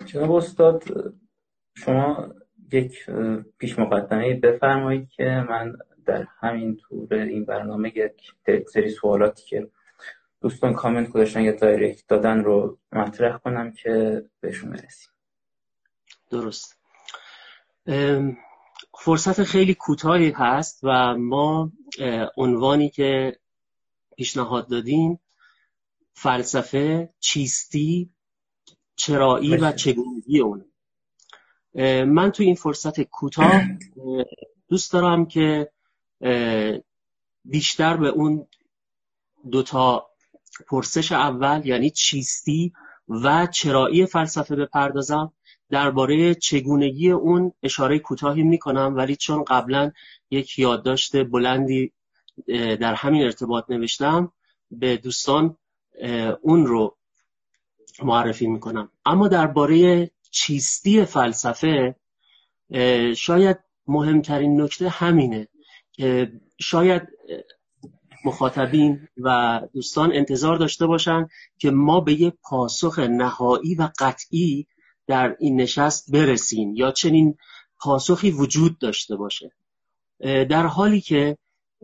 جناب استاد، شما یک پیش مقدمه بفرمایید که من در همین طور این برنامه یک سری سوالاتی که دوستان کامنت گذاشتن یا دایرکت دادن رو مطرح کنم که بهشون برسیم. درست. فرصت خیلی کوتاهی هست و ما عنوانی که پیشنهاد دادیم فلسفه، چیستی، چرایی و چگونگی اون. من تو این فرصت کوتاه دوست دارم که بیشتر به اون دوتا پرسش اول یعنی چیستی و چرایی فلسفه بپردازم. درباره چگونگی اون اشاره کوتاهی میکنم، ولی چون قبلا یک یادداشت بلندی در همین ارتباط نوشتم به دوستان اون رو معرفی میکنم. اما درباره چیستی فلسفه شاید مهمترین نکته همینه که شاید مخاطبین و دوستان انتظار داشته باشن که ما به یک پاسخ نهایی و قطعی در این نشست برسیم یا چنین پاسخی وجود داشته باشه، در حالی که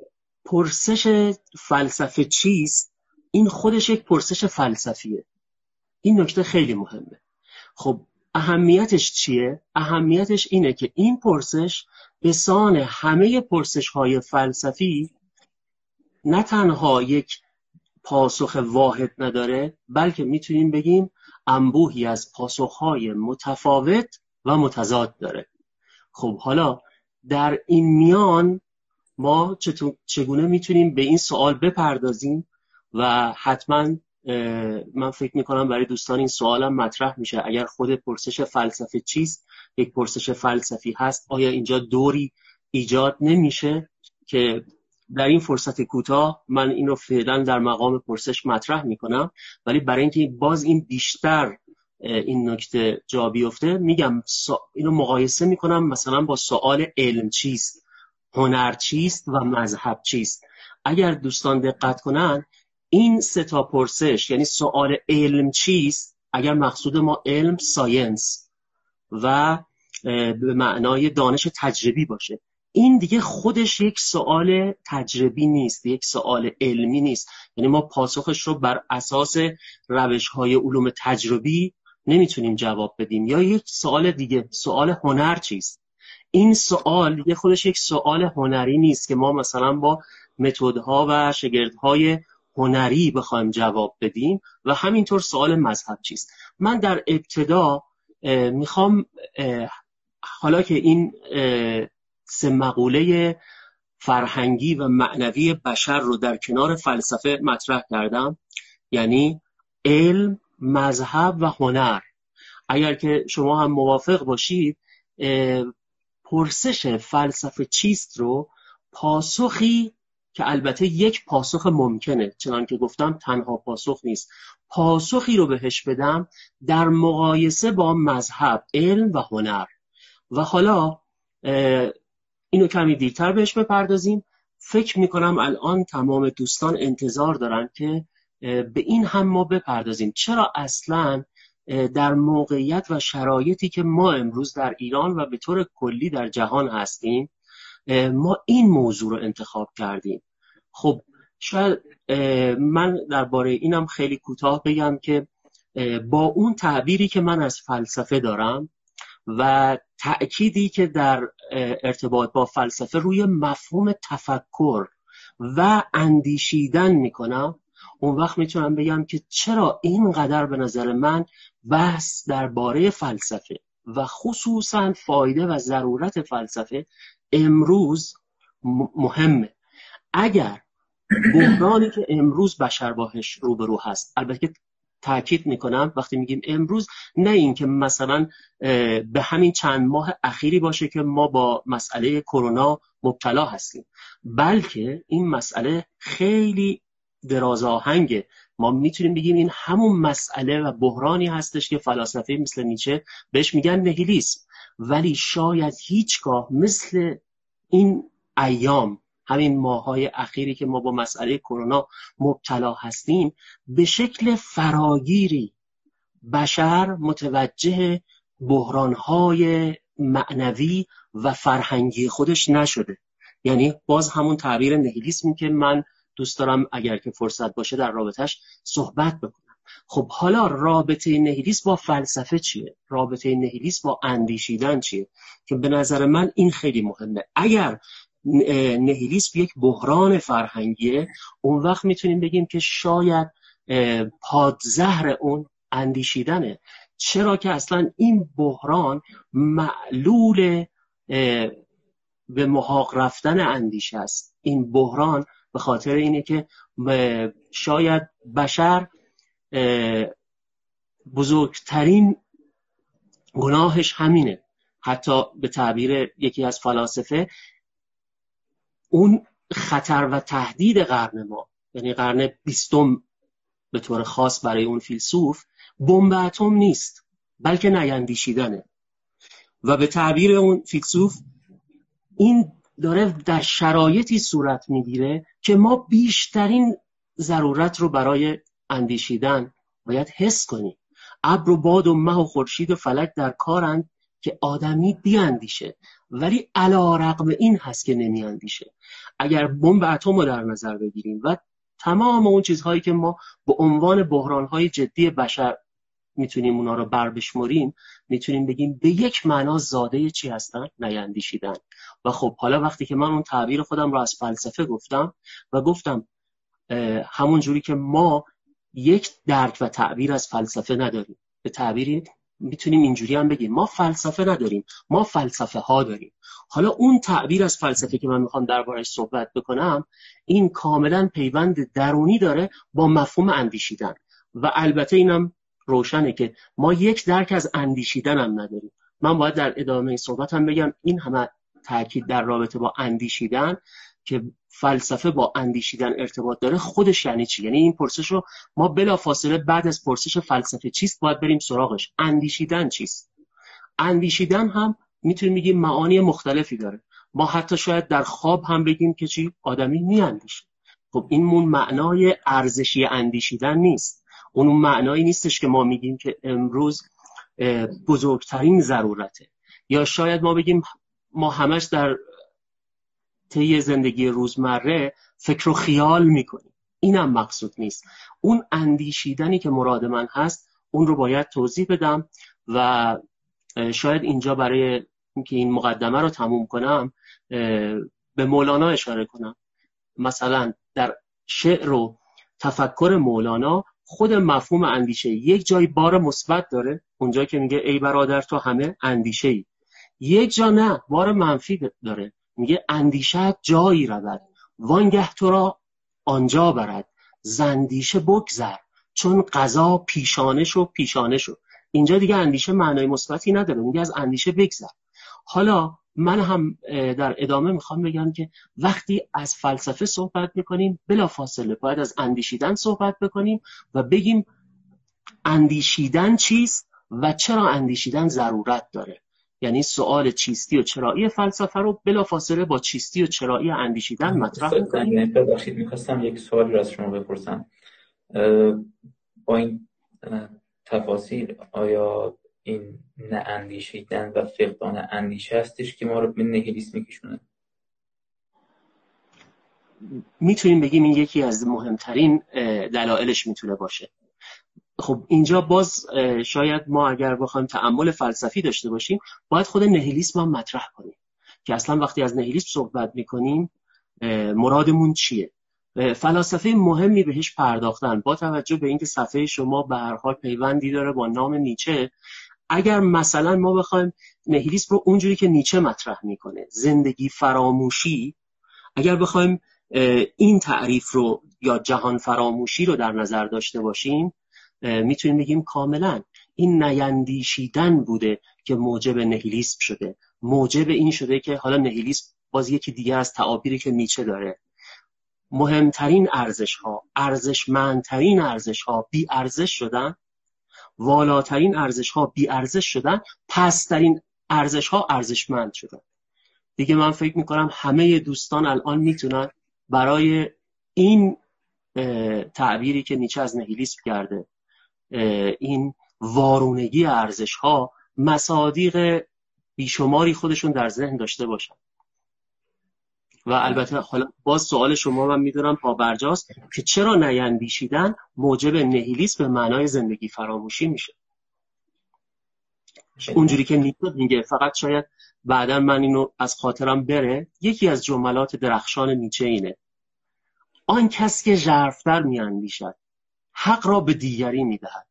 پرسش فلسفه چیست این خودش یک پرسش فلسفیه. این نکته خیلی مهمه. خب اهمیتش چیه؟ اهمیتش اینه که این پرسش به سان همه پرسش‌های فلسفی نه تنها یک پاسخ واحد نداره، بلکه میتونیم بگیم انبوهی از پاسخ‌های متفاوت و متضاد داره. خب حالا در این میان ما چگونه میتونیم به این سوال بپردازیم و حتما من فکر میکنم برای دوستان این سوالم مطرح میشه. اگر خود پرسش فلسفه چیست یک پرسش فلسفی هست، آیا اینجا دوری ایجاد نمیشه که در این فرصت کوتاه من اینو فعلا در مقام پرسش مطرح میکنم، ولی برای اینکه باز این بیشتر این نکته جا بیفته میگم اینو مقایسه میکنم مثلا با سوال علم چیست، هنر چیست و مذهب چیست. اگر دوستان دقت کنن این سه تا پرسش یعنی سوال علم چیست، اگر مقصود ما علم ساینس و به معنای دانش تجربی باشه، این دیگه خودش یک سوال تجربی نیست، یک سوال علمی نیست. یعنی ما پاسخش رو بر اساس روش‌های علوم تجربی نمیتونیم جواب بدیم. یا یک سوال دیگه، سوال هنر چیست، این سوال یه خودش یک سوال هنری نیست که ما مثلا با متدها و شگردهای هنری بخوایم جواب بدیم. و همینطور سوال مذهب چیست. من در ابتدا میخوام حالا که این سه مقوله فرهنگی و معنوی بشر رو در کنار فلسفه مطرح کردم، یعنی علم، مذهب و هنر، اگر که شما هم موافق باشید پرسش فلسفه چیست رو پاسخی که البته یک پاسخ ممکنه، چنان که گفتم تنها پاسخ نیست، پاسخی رو بهش بدم در مقایسه با مذهب، علم و هنر. و حالا اینو کمی دیرتر بهش بپردازیم. فکر میکنم الان تمام دوستان انتظار دارن که به این هم ما بپردازیم. چرا اصلاً در موقعیت و شرایطی که ما امروز در ایران و به طور کلی در جهان هستیم ما این موضوع رو انتخاب کردیم؟ خب شاید من درباره اینم خیلی کوتاه بگم که با اون تعبیری که من از فلسفه دارم و تأکیدی که در ارتباط با فلسفه روی مفهوم تفکر و اندیشیدن میکنم، اون وقت میتونم بگم که چرا اینقدر به نظر من بحث درباره فلسفه و خصوصا فایده و ضرورت فلسفه امروز مهمه. اگر بحرانی که امروز بشر باهاش روبرو هست، البته تأکید میکنم وقتی میگیم امروز نه این که مثلا به همین چند ماه اخیری باشه که ما با مسئله کرونا مبتلا هستیم، بلکه این مسئله خیلی درازاهنگه. ما میتونیم بگیم این همون مسئله و بحرانی هستش که فلاسفه مثل نیچه بهش میگن نهیلیسم. ولی شاید هیچگاه مثل این ایام، همین ماه‌های اخیری که ما با مسئله کرونا مبتلا هستیم، به شکل فراگیری بشر متوجه بحرانهای معنوی و فرهنگی خودش نشده. یعنی باز همون تعبیر نهیلیسم که من دوست دارم اگر که فرصت باشه در رابطش صحبت بکنم. خب حالا رابطه نهیلیسم با فلسفه چیه؟ رابطه نهیلیسم با اندیشیدن چیه؟ که به نظر من این خیلی مهمه. اگر نهیلیسم یک بحران فرهنگیه، اون وقت میتونیم بگیم که شاید پادزهر اون اندیشیدنه. چرا که اصلا این بحران معلول به محاق رفتن اندیشه است. این بحران به خاطر اینه که شاید بشر بزرگترین گناهش همینه. حتی به تعبیر یکی از فلاسفه، اون خطر و تهدید قرن ما، یعنی قرن 20 به طور خاص برای اون فیلسوف، بمب اتم نیست بلکه نیندیشیدنه. و به تعبیر اون فیلسوف این داره در شرایطی صورت میگیره که ما بیشترین ضرورت رو برای اندیشیدن باید حس کنیم. ابر و باد و مه و خورشید و فلک در کارند که آدمی بیاندیشه، ولی علی‌رغم این هست که نمیاندیشه. اگر بمب اتم رو در نظر بگیریم و تمام اون چیزهایی که ما به عنوان بحران‌های جدی بشر میتونیم اونا رو بشمریم، میتونیم بگیم به یک معنا زاده چی هستن؟ نیندیشیدن. و خب حالا وقتی که من اون تعبیر خودم رو از فلسفه گفتم و گفتم همون جوری که ما یک درک و تعبیر از فلسفه نداریم، به تعبیری میتونیم اینجوری هم بگیم ما فلسفه نداریم، ما فلسفه ها داریم. حالا اون تعبیر از فلسفه که من میخوام دربارش صحبت بکنم، این کاملا پیوند درونی داره با مفهوم اندیشیدن. و البته اینم روشنه که ما یک درک از اندیشیدن هم نداریم. من باید در ادامه صحبتم بگم این همه تاکید در رابطه با اندیشیدن که فلسفه با اندیشیدن ارتباط داره خودش یعنی چی؟ یعنی این پرسش رو ما بلافاصله بعد از پرسش فلسفه چیست باید بریم سراغش. اندیشیدن چیست؟ اندیشیدن هم میتونیم بگیم معانی مختلفی داره. ما حتی شاید در خواب هم بگیم که چی؟ آدمی میاندیشه. خب این معنای ارزشی اندیشیدن نیست. اون معنایی نیستش که ما میگیم که امروز بزرگترین ضرورته. یا شاید ما بگیم ما همش در طی زندگی روزمره فکر و خیال میکنیم. اینم مقصود نیست. اون اندیشیدنی که مراد من هست اون رو باید توضیح بدم و شاید اینجا برای اینکه این مقدمه رو تموم کنم به مولانا اشاره کنم. مثلا در شعر و تفکر مولانا خود مفهوم اندیشه یک جای بار مثبت داره، اونجا که میگه ای برادر تو همه اندیشه‌ای. یک جا نه، بار منفی داره، میگه اندیشه جایی رود وانگه تو را آنجا برد، زندیشه بگذر چون قضا پیشانه شو. اینجا دیگه اندیشه معنای مثبتی نداره، میگه از اندیشه بگذر. حالا من هم در ادامه میخوام بگم که وقتی از فلسفه صحبت میکنیم بلافاصله باید از اندیشیدن صحبت بکنیم و بگیم اندیشیدن چیست و چرا اندیشیدن ضرورت داره. یعنی سوال چیستی و چرایی فلسفه رو بلافاصله با چیستی و چرایی اندیشیدن مطرح میکنیم. ببخشید میخواستم یک سوالی را از شما بپرسم. با این تفاصیل آیا این نه اندیشیدن و فقدان اندیشه هستش که ما رو به نهیلیسم میکشونه؟ میتونیم بگیم این یکی از مهمترین دلایلش میتونه باشه. خب اینجا باز شاید ما اگر بخوایم تأمل فلسفی داشته باشیم باید خود نهیلیسم هم مطرح کنیم که اصلا وقتی از نهیلیسم صحبت میکنیم مرادمون چیه. فلاسفه مهمی بهش پرداختن با توجه به اینکه صفحه شما به هر حال پیوندی داره با نام نیچه. اگر مثلا ما بخوایم نهیلیسم رو اونجوری که نیچه مطرح میکنه، زندگی فراموشی، اگر بخوایم این تعریف رو یا جهان فراموشی رو در نظر داشته باشیم، میتونیم بگیم کاملا این نیندیشیدن بوده که موجب نهیلیسم شده. موجب این شده که حالا نهیلیسم باز یکی دیگه از تعابیری که نیچه داره، مهمترین ارزش‌ها، ارزشمندترین ارزش‌ها بی ارزش شدن، والاترین ارزش‌ها بی ارزش شدن، پسترین ارزش‌ها ارزشمند شدن. دیگه من فکر میکنم همه دوستان الان میتونن برای این تعبیری که نیچه از نهیلیسم کرده، این وارونگی ارزش‌ها مصادیق بیشماری خودشون در ذهن داشته باشن. و البته حالا باز سوال شما من میدونم پابرجاست که چرا نیندیشیدن موجب نهیلیسم به معنای زندگی فراموشی میشه. اونجوری که نیچه میگه، فقط شاید بعدا من اینو از خاطرم بره، یکی از جملات درخشان نیچه اینه: آن کس که ژرف‌تر میاندیشد حق را به دیگری میدهد.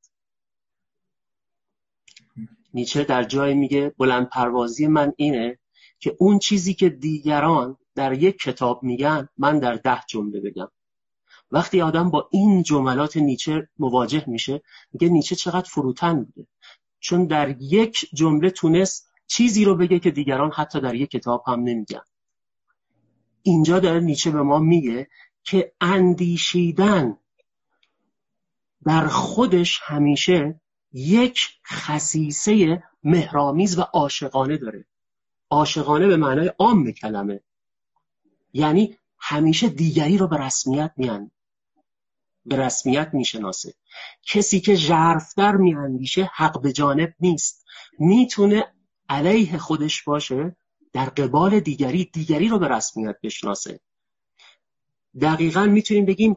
نیچه در جای میگه بلند پروازی من اینه که اون چیزی که دیگران در یک کتاب میگن من در 10 جمله بگم. وقتی آدم با این جملات نیچه مواجه میشه، میگه نیچه چقدر فروتن بوده، چون در یک جمله تونست چیزی رو بگه که دیگران حتی در یک کتاب هم نمیگن. اینجا داره نیچه به ما میگه که اندیشیدن در خودش همیشه یک خصیصه مهرامیز و عاشقانه داره. عاشقانه به معنای عام کلمه، یعنی همیشه دیگری رو به رسمیت میشناسه. کسی که ژرف‌تر میاندیشه حق به جانب نیست، میتونه علیه خودش باشه، در قبال دیگری رو به رسمیت بشناسه. دقیقاً میتونیم بگیم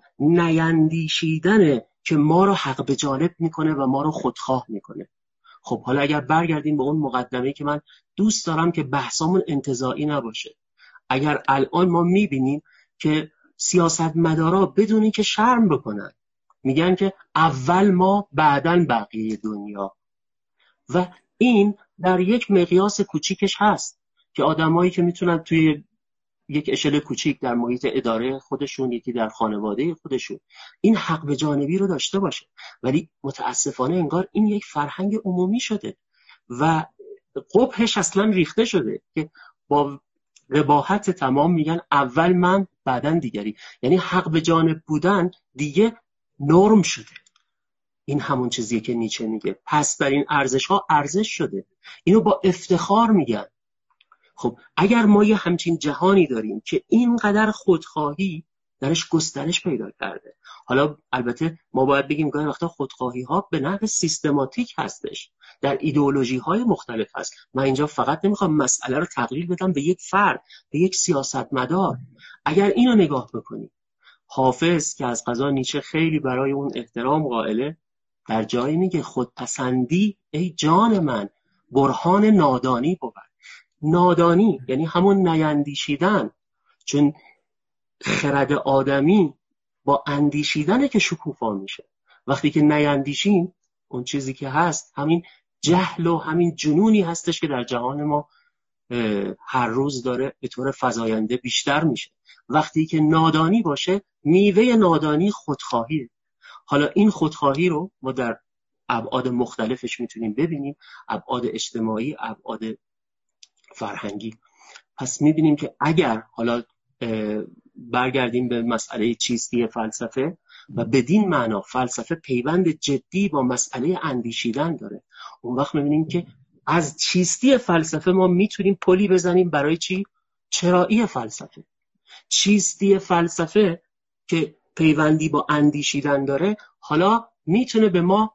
نیندیشیدنه که ما رو حق به جانب میکنه و ما رو خودخواه میکنه. خب حالا اگر برگردیم به اون مقدمه‌ای که من دوست دارم که بحثامون انتزاعی نباشه، اگر الان ما میبینیم که سیاستمدارا بدون اینکه شرم بکنن میگن که اول ما بعدن بقیه دنیا، و این در یک مقیاس کوچیکش هست که آدمایی که میتونن توی یک اشل کوچیک در محیط اداره خودشون، یکی در خانواده خودشون، این حق به جانبی رو داشته باشه، ولی متاسفانه انگار این یک فرهنگ عمومی شده و قبحش اصلا ریخته شده که با رباحت تمام میگن اول من بعدن دیگری، یعنی حق به جانب بودن دیگه نرم شده. این همون چیزیه که نیچه میگه پس در این ارزش ها ارزش شده، اینو با افتخار میگن. خب اگر ما یه همچین جهانی داریم که اینقدر خودخواهی درش گسترش پیدا کرده، حالا البته ما باید بگیم گاهی وقتا خودخواهی ها به نحو سیستماتیک هستش، در ایدئولوژی های مختلف هست. من اینجا فقط نمیخوام مسئله رو تقلیل بدم به یک فرد، به یک سیاستمدار. اگر اینو نگاه بکنیم، حافظ که از قضا نیچه خیلی برای اون احترام قائله، در جایی میگه خودپسندی ای جان من برهان نادانی بود. نادانی یعنی همون نیندیشیدن، چون خرد آدمی با اندیشیدنه که شکوفا میشه. وقتی که نیندیشیم، اون چیزی که هست همین جهل و همین جنونی هستش که در جهان ما هر روز داره به طور فزاینده بیشتر میشه. وقتی که نادانی باشه، میوه نادانی خودخواهیه. حالا این خودخواهی رو ما در ابعاد مختلفش میتونیم ببینیم، ابعاد اجتماعی، ابعاد فرهنگی. پس میبینیم که اگر حالا برگردیم به مسئله چیستی فلسفه و بدین معنا فلسفه پیوند جدی با مسئله اندیشیدن داره، اون وقت میبینیم که از چیستی فلسفه ما میتونیم پلی بزنیم برای چی؟ چرایی فلسفه. چیستی فلسفه که پیوندی با اندیشیدن داره، حالا میتونه به ما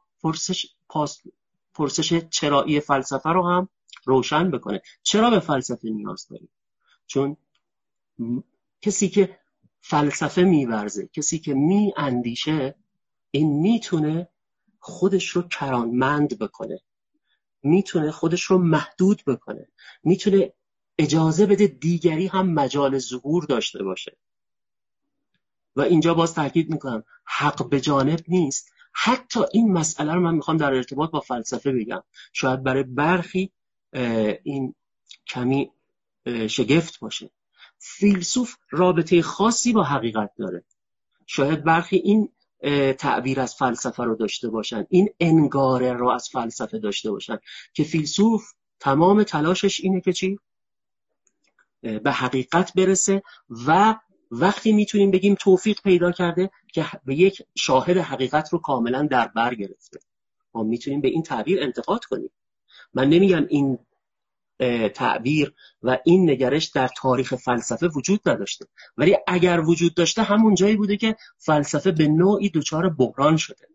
پرسش چرایی فلسفه رو هم روشن بکنه. چرا به فلسفه نیاز داریم؟ چون کسی که فلسفه میورزه، کسی که میاندیشه، این میتونه خودش رو کرامند بکنه، میتونه خودش رو محدود بکنه، میتونه اجازه بده دیگری هم مجال ظهور داشته باشه. و اینجا باز تاکید میکنم حق به جانب نیست. حتی این مسئله رو من میخوام در ارتباط با فلسفه بگم، شاید برای برخی این کمی شگفت باشه. فیلسوف رابطه خاصی با حقیقت داره. شاید برخی این تعبیر از فلسفه رو داشته باشن، این انگاره رو از فلسفه داشته باشن که فیلسوف تمام تلاشش اینه که چی؟ به حقیقت برسه، و وقتی میتونیم بگیم توفیق پیدا کرده که به یک شاهد حقیقت رو کاملا در بر گرفته. ما میتونیم به این تعبیر انتقاد کنیم. من نمیگم این تعبیر و این نگرش در تاریخ فلسفه وجود نداشته، ولی اگر وجود داشته همون جایی بوده که فلسفه به نوعی دچار بحران شده.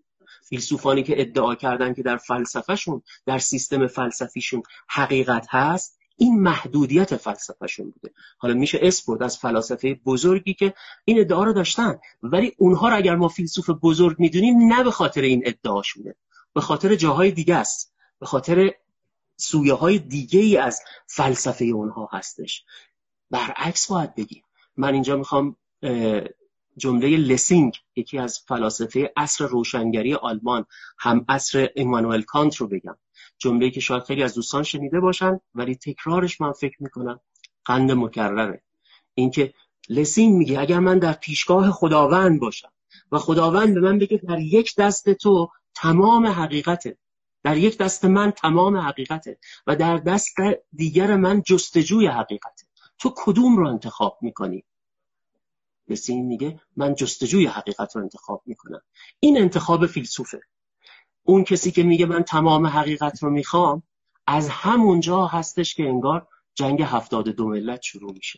فیلسوفانی که ادعا کردن که در فلسفهشون، در سیستم فلسفیشون حقیقت هست، این محدودیت فلسفهشون بوده. حالا میشه اسم برد از فلاسفه بزرگی که این ادعا رو داشتن، ولی اونها رو اگر ما فیلسوف بزرگ میدونیم نه به خاطر این ادعاشونه، به خاطر جاهای دیگه است، به خاطر سویه های دیگه ای از فلسفه اونها هستش. برعکس باید بگیم. من اینجا میخوام جمله لسینگ، یکی از فلاسفه عصر روشنگری آلمان، هم عصر ایمانوئل کانت رو بگم. جمله‌ای که شاید خیلی از دوستان شنیده باشن ولی تکرارش من فکر میکنم قند مکرره. اینکه لسینگ میگه اگر من در پیشگاه خداوند باشم و خداوند به من بگه در یک دست تو تمام حقیقته، در یک دست من تمام حقیقته و در دست دیگر من جستجوی حقیقته، تو کدوم رو انتخاب میکنی؟ لسینگ میگه من جستجوی حقیقت رو انتخاب میکنم. این انتخاب فیلسوفه. اون کسی که میگه من تمام حقیقت رو میخوام، از همونجا هستش که انگار جنگ 72 ملت شروع میشه.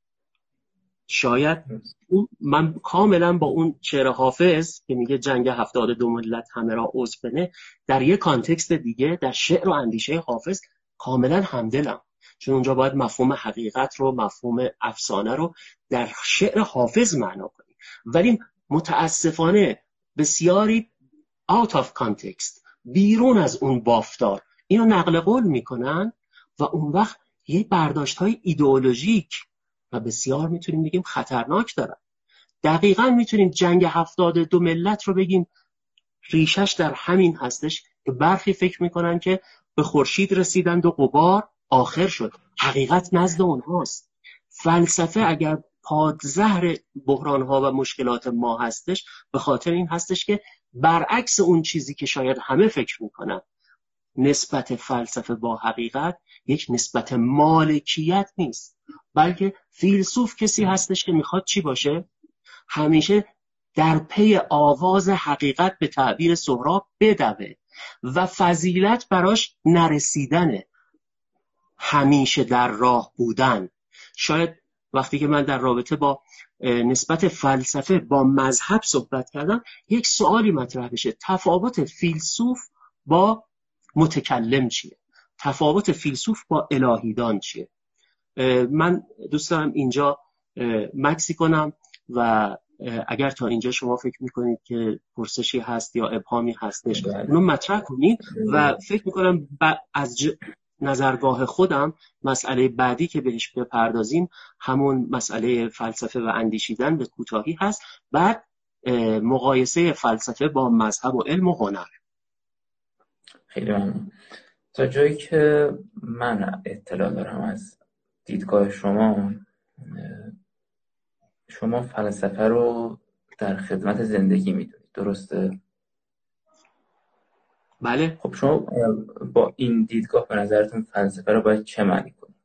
شاید من کاملا با اون شعر حافظ که میگه جنگ 72 ملت همه را عضو کنه، در یک کانتکست دیگه در شعر و اندیشه حافظ کاملا همدلم، چون اونجا باید مفهوم حقیقت رو، مفهوم افسانه رو در شعر حافظ معنا کنیم. ولی متاسفانه بسیاری out of context، بیرون از اون بافتار اینو نقل قول میکنن و اون وقت یه برداشت‌های ایدئولوژیک و بسیار میتونیم بگیم خطرناک دارن. دقیقاً میتونیم جنگ 72 ملت رو بگیم ریشش در همین هستش که برخی فکر میکنن که به خورشید رسیدند و غبار آخر شد. حقیقت نزد اونهاست. فلسفه اگر پادزهر بحران‌ها و مشکلات ما هستش، به خاطر این هستش که برعکس اون چیزی که شاید همه فکر میکنن، نسبت فلسفه با حقیقت یک نسبت مالکیت نیست، بلکه فیلسوف کسی هستش که میخواد چی باشه؟ همیشه در پی آواز حقیقت به تعبیر سهراب بدوه و فضیلت براش نرسیدنه، همیشه در راه بودن. شاید وقتی که من در رابطه با نسبت فلسفه با مذهب صحبت کردم، یک سوالی مطرح بشه: تفاوت فیلسوف با متکلم چیه؟ تفاوت فیلسوف با الهیدان چیه؟ من دوست دارم اینجا مکسی کنم و اگر تا اینجا شما فکر میکنید که پرسشی هست یا ابهامی هستش، اونو مطرح کنید و فکر میکنم از نظرگاه خودم مسئله بعدی که بهش بپردازیم همون مسئله فلسفه و اندیشیدن به کوتاهی هست، بعد مقایسه فلسفه با مذهب و علم و هنر. خیلی ممنون. تا جایی که من اطلاع دارم از دیدگاه شما فلسفه رو در خدمت زندگی میدونید، درسته؟ بله. خب شما با این دیدگاه به نظرتون فلسفه رو باید چه معنی کنید؟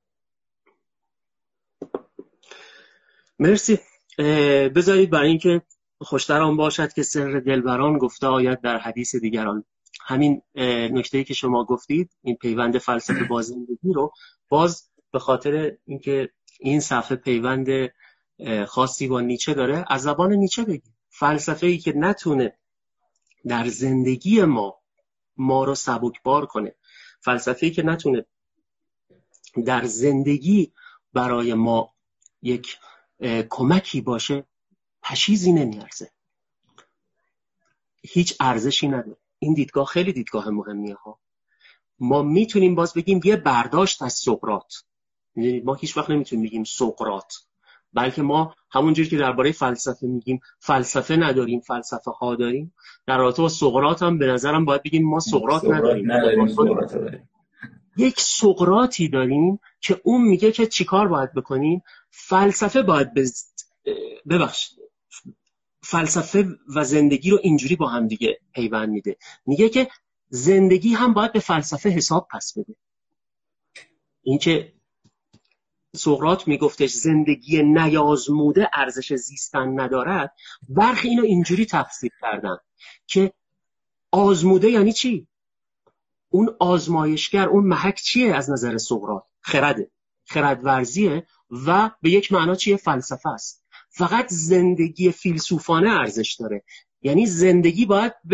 مرسی. بذارید برای اینکه خوشتر آن باشد که سر دلبران گفته آید در حدیث دیگران، همین نکته‌ای که شما گفتید، این پیوند فلسفه با زندگی رو باز به خاطر اینکه این صفحه پیوند خاصی با نیچه داره، از زبان نیچه بگید. فلسفه‌ای که نتونه در زندگی ما رو سبکبار کنه، فلسفه‌ای که نتونه در زندگی برای ما یک کمکی باشه، پشیزی نمیارزه، هیچ ارزشی نداره. این دیدگاه خیلی دیدگاه مهمیه ها. ما میتونیم باز بگیم یه برداشت از سقراط، ما هیچ وقت نمیتونیم بگیم سقراط، بلکه ما همونجوری که درباره فلسفه میگیم فلسفه نداریم، فلسفه ها داریم، در رابطه با سقراط هم به نظرم باید بگیم ما سقراط نداریم. یک سقراطی داریم که اون میگه که چیکار باید بکنیم. فلسفه باید فلسفه و زندگی رو اینجوری با هم دیگه پیوند میده. میگه که زندگی هم باید به فلسفه حساب پس بده. این که سقراط میگفتش زندگی نیازموده ارزش زیستن ندارد، برخی اینو اینجوری تفسیر کردن که آزموده یعنی چی؟ اون آزمایشگر، اون محک چیه از نظر سقراط؟ خرده، خردورزیه و به یک معنا چیه؟ فلسفه است. فقط زندگی فیلسوفانه ارزش داره، یعنی زندگی باید به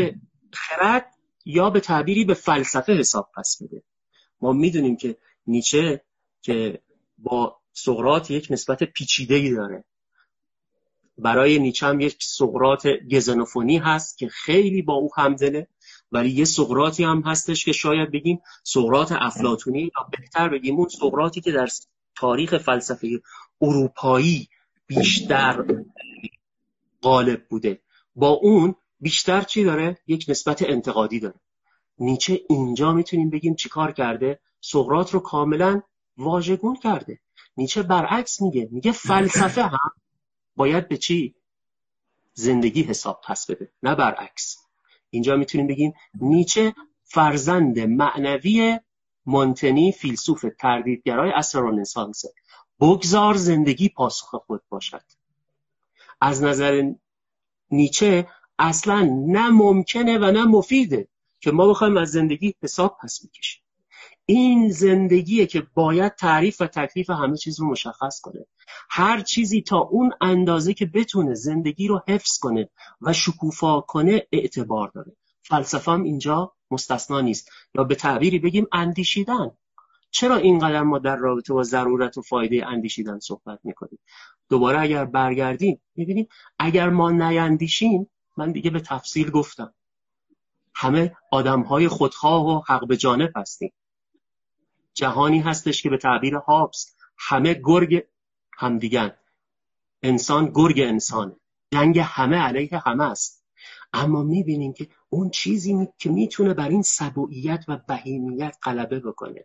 خرد یا به تعبیری به فلسفه حساب پس بده. ما میدونیم که نیچه که با سقراط یک نسبت پیچیده‌ای داره. برای نیچه هم یک سقراط گزنوفونی هست که خیلی با او همدله، ولی یه سقراطی هم هستش که شاید بگیم سقراط افلاطونی، یا بهتر بگیم اون سقراطی که در تاریخ فلسفه اروپایی بیشتر غالب بوده. با اون بیشتر چی داره؟ یک نسبت انتقادی داره. نیچه اینجا میتونیم بگیم چیکار کرده؟ سقراط رو کاملا واژگون کرده. نیچه برعکس میگه فلسفه هم باید به چی؟ زندگی حساب پس بده، نه برعکس. اینجا میتونیم بگیم نیچه فرزند معنوی مونتنی، فیلسوف تردیدگرای عصر رنسانس. بگذار زندگی پاسخ خود باشد. از نظر نیچه اصلا نه ممکنه و نه مفیده که ما بخوایم از زندگی حساب پس بکشیم. این زندگیه که باید تعریف و تکلیف همه چیز رو مشخص کنه. هر چیزی تا اون اندازه که بتونه زندگی رو حفظ کنه و شکوفا کنه اعتبار داره. فلسفه هم اینجا مستثنا نیست. یا به تعبیری بگیم اندیشیدن. چرا اینقدر ما در رابطه با ضرورت و فایده اندیشیدن صحبت میکنیم؟ دوباره اگر برگردیم میبینیم اگر ما نیندیشیم، من دیگه به تفصیل گفتم، همه آدمهای خودخواه و حق به جانب هستیم. جهانی هستش که به تعبیر هابس همه گرگ همدیگن، انسان گرگ انسانه، جنگ همه علیه همه است. اما میبینیم که اون چیزی که میتونه بر این سبوعیت و بهیمیت غلبه بکنه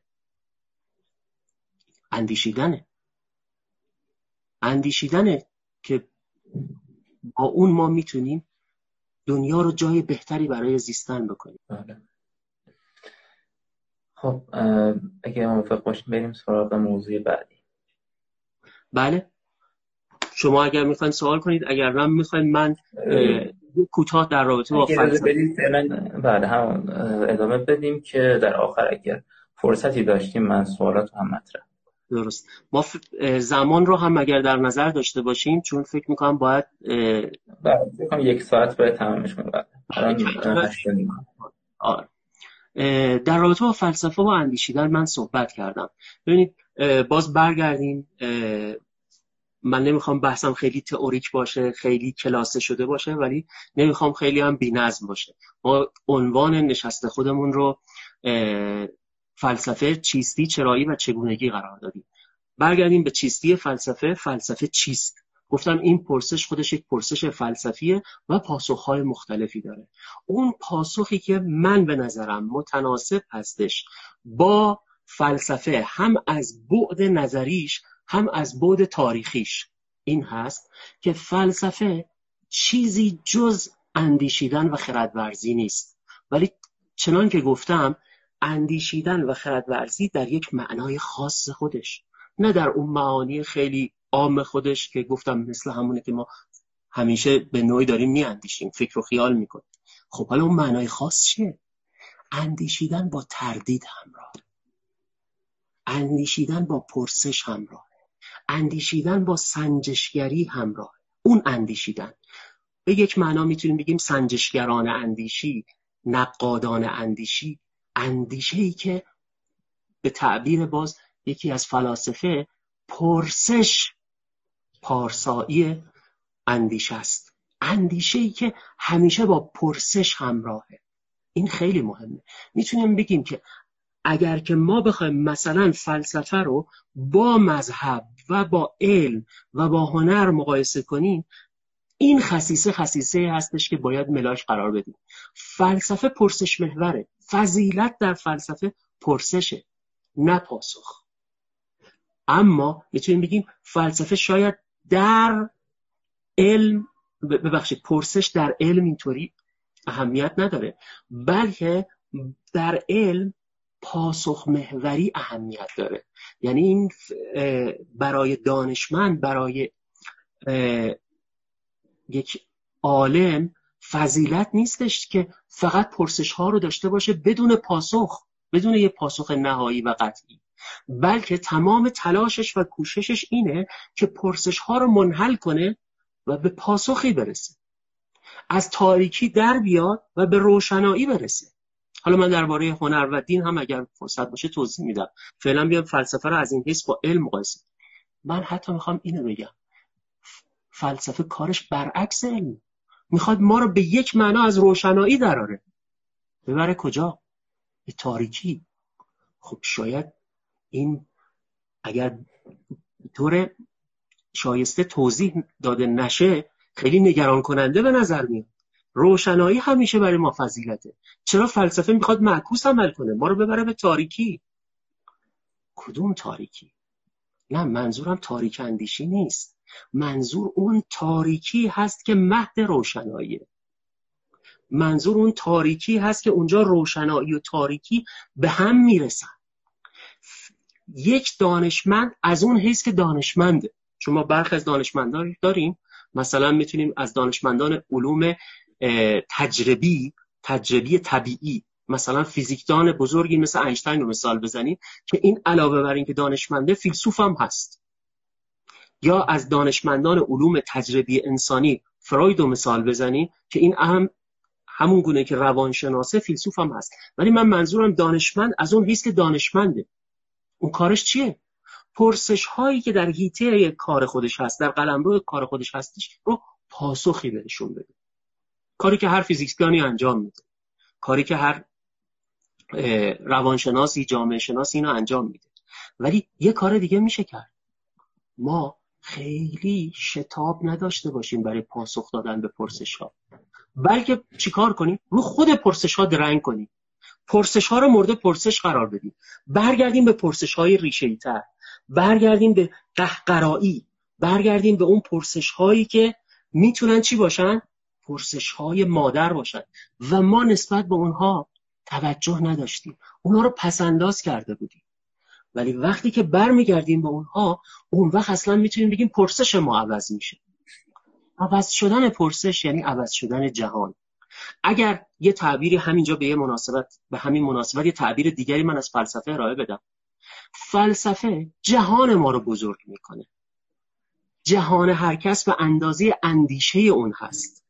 اندیشیدنه که با اون ما میتونیم دنیا رو جای بهتری برای زیستن بکنیم. خب اگه موافق باشیم بریم سراغ موضوع بعدی. بله، شما اگر میخواین سوال کنید، اگر نه میخواین من کوتاه در رابطه با فلسفه بعد هم ادامه بدیم که در آخر اگر فرصتی داشتیم من سوالات هم مطرح. درست. ما زمان رو هم اگر در نظر داشته باشیم، چون فکر میکنم باید یک ساعت باید تمامش کنیم. در رابطه با فلسفه و اندیشیدن من صحبت کردم. ببینید باز برگردیم، من نمیخوام بحثم خیلی تئوریک باشه، خیلی کلاسه شده باشه، ولی نمیخوام خیلی هم بی‌نظم باشه. ما عنوان نشست خودمون رو فلسفه چیستی، چرایی و چگونگی قرار دادیم. برگردیم به چیستی فلسفه. فلسفه چیست؟ گفتم این پرسش خودش یک پرسش فلسفیه و پاسخهای مختلفی داره. اون پاسخی که من به نظرم متناسب هستش با فلسفه، هم از بعد نظریش هم از بعد تاریخیش، این هست که فلسفه چیزی جز اندیشیدن و خردورزی نیست. ولی چنان که گفتم اندیشیدن و خردورزی در یک معنای خاص خودش، نه در اون معانی خیلی عام خودش که گفتم مثل همونه که ما همیشه به نوعی داریم میاندیشیم، فکر و خیال میکنیم. خب حالا اون معنای خاص چیه؟ اندیشیدن با تردید همراه، اندیشیدن با پرسش همراه، اندیشیدن با سنجشگری همراه. اون اندیشیدن به یک معنا میتونیم بگیم سنجشگران اندیشی، نقادان اندیشی، اندیشه‌ای که به تعبیر باز یکی از فلاسفه پرسش پارسایی اندیشه است. اندیشه‌ای که همیشه با پرسش همراهه. این خیلی مهمه. میتونیم بگیم که اگر که ما بخوایم مثلا فلسفه رو با مذهب و با علم و با هنر مقایسه کنیم، این خصیصه هستش که باید ملاش قرار بدیم. فلسفه پرسش محوره. فضیلت در فلسفه پرسشه، نه پاسخ. اما میتونیم بگیم فلسفه شاید در علم، پرسش در علم اینطوری اهمیت نداره، بلکه در علم پاسخ محوری اهمیت داره. یعنی این برای دانشمند، برای یک عالم فضیلت نیستش که فقط پرسش ها رو داشته باشه بدون پاسخ، بدون یه پاسخ نهایی و قطعی، بلکه تمام تلاشش و کوششش اینه که پرسش ها رو منحل کنه و به پاسخی برسه. از تاریکی در بیاد و به روشنایی برسه. حالا من درباره هنر و دین هم اگر فرصت باشه توضیح میدم. فعلا بیام فلسفه رو از این حیث با علم مقایسه. من حتی میخوام اینو بگم، فلسفه کارش برعکس علم، میخواد ما رو به یک معنا از روشنایی دراره ببره کجا؟ به تاریکی. خب شاید این اگر طور شایسته توضیح داده نشه خیلی نگران کننده به نظر میاد. روشنایی همیشه برای ما فضیلته. چرا فلسفه میخواد معکوس عمل کنه، ما رو ببره به تاریکی؟ کدوم تاریکی؟ نه، منظورم تاریک اندیشی نیست، منظور اون تاریکی هست که مهد روشناییه. منظور اون تاریکی هست که اونجا روشنایی و تاریکی به هم میرسن. یک دانشمند از اون حیث که دانشمنده، چون ما برخی از دانشمندان داریم، مثلا میتونیم از دانشمندان علوم تجربی طبیعی، مثلا فیزیکدان بزرگی مثل اینشتین رو مثال بزنیم که این علاوه بر این که دانشمنده فیلسوف هم هست، یا از دانشمندان علوم تجربی انسانی فروید رو مثال بزنیم که این همون گونه که روانشناسه فیلسوف هم هست. ولی من منظورم دانشمند از اون حیث که دانشمنده. اون کارش چیه؟ پرسش هایی که در حیطه کار خودش هست، در قلمرو کار خودش هستش رو پاسخی بهشون بده. کاری که هر فیزیکدانی انجام میده، کاری که هر روانشناسی، جامعه شناسی اینو انجام میده. ولی یه کار دیگه میشه کرد. ما خیلی شتاب نداشته باشیم برای پاسخ دادن به پرسش ها، بلکه چیکار کنیم؟ رو خود پرسش ها درنگ کنیم، پرسش ها رو مورد پرسش قرار بدیم، برگردیم به پرسش های ریشه‌ای تر، برگردیم به قهقرایی، برگردیم به اون پرسش هایی که میتونن چی باشن؟ پرسش های مادر باشن و ما نسبت به اونها توجه نداشتیم، اونها رو پسنداز کرده بودیم. ولی وقتی که برمیگردیم به اونها، اون وقت اصلا میتونیم بگیم پرسش ما عوض میشه. عوض شدن پرسش یعنی عوض شدن جهان. اگر یه تعبیری همینجا به همین مناسبت یه تعبیر دیگری من از فلسفه ارائه بدم، فلسفه جهان ما رو بزرگ میکنه. جهان هر کس به اندازه اندیشه اون هست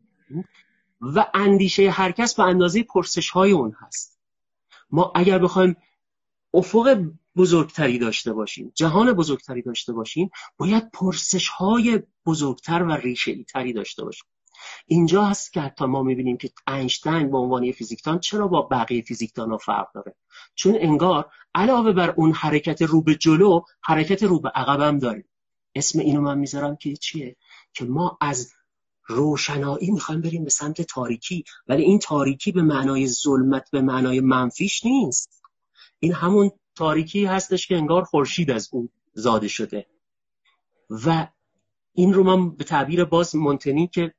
و اندیشه هر کس به اندازه پرسش های اون هست. ما اگر بخوایم افق بزرگتری داشته باشیم، جهان بزرگتری داشته باشیم، باید پرسش های بزرگتر و ریشه‌ای تری داشته باشیم. اینجا هست که حتی ما میبینیم که اینشتین به عنوان فیزیکدان چرا با بقیه فیزیکدان‌ها فرق داره، چون انگار علاوه بر اون حرکت رو به جلو، حرکت رو به عقب هم داره. اسم اینو من میذارم که چیه؟ که ما از روشنایی میخوایم بریم به سمت تاریکی، ولی این تاریکی به معنای ظلمت، به معنای منفیش نیست. این همون تاریکی هستش که انگار خورشید از اون زاده شده. و این رو من به تعبیر باز مونتنی که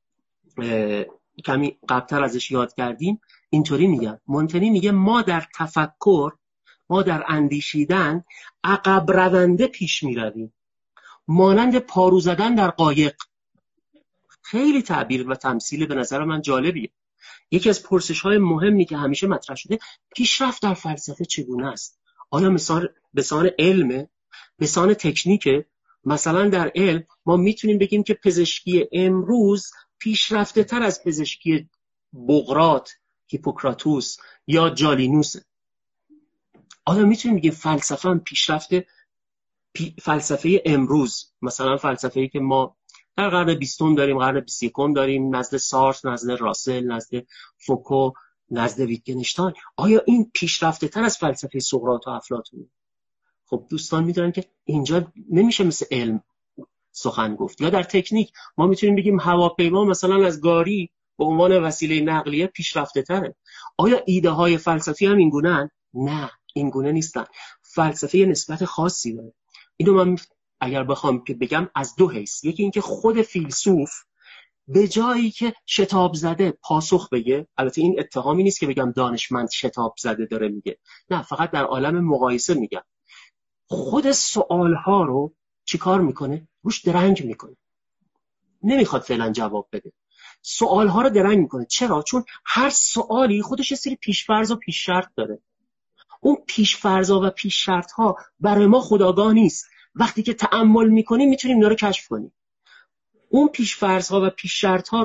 کمی قبلتر ازش یاد کردیم اینطوری میگم. مونتنی میگه ما در تفکر، ما در اندیشیدن عقب رونده پیش میرویم، مانند پارو زدن در قایق. خیلی تعبیر و تمثیل به نظر من جالبیه. یکی از پرسش‌های مهمی که همیشه مطرح شده، پیشرفت در فلسفه چگونه است؟ آیا به سان علمه؟ به سان تکنیکه؟ مثلا در علم ما میتونیم بگیم که پزشکی امروز پیشرفته تر از پزشکی بقراط، هیپوکراتوس یا جالینوسه. آیا میتونیم بگیم فلسفه هم پیشرفته؟ فلسفه امروز، مثلا فلسفه‌ای که ما در قرن 20 داریم، قرن 21 داریم، نزد سارتر، نزد راسل، نزد فوکو، نزد ویتگنشتاین، آیا این پیشرفته تر از فلسفه سقراط و افلاطون؟ خب دوستان میدونن که اینجا نمیشه مثل علم سخن گفت. یا در تکنیک ما میتونیم بگیم هواپیما مثلا از گاری به عنوان وسیله نقلیه پیشرفته تره. آیا ایده های فلسفی هم اینگونه؟ نه، اینگونه نیستن. فلسفه یه نسبت خاصی داره. اینو من اگر بخوام که بگم از دو حیث، یکی این که خود فیلسوف به جایی که شتاب زده پاسخ بگه، البته این اتهامی نیست که بگم دانشمند شتاب زده داره میگه، نه، فقط در عالم مقایسه میگم، خود سوالها رو چیکار میکنه؟ روش درنگ میکنه، نمیخواد فعلا جواب بده، سوالها رو درنگ میکنه. چرا؟ چون هر سوالی خودش یه سری پیشفرض و پیش شرط داره. اون پیشفرض‌ها و پیش شرط‌ها برای ما خودآگاه نیست. وقتی که تأمل میکنیم میتونیم اینا رو کشف کنیم. اون پیشفرض‌ها و پیش شرط‌ها رو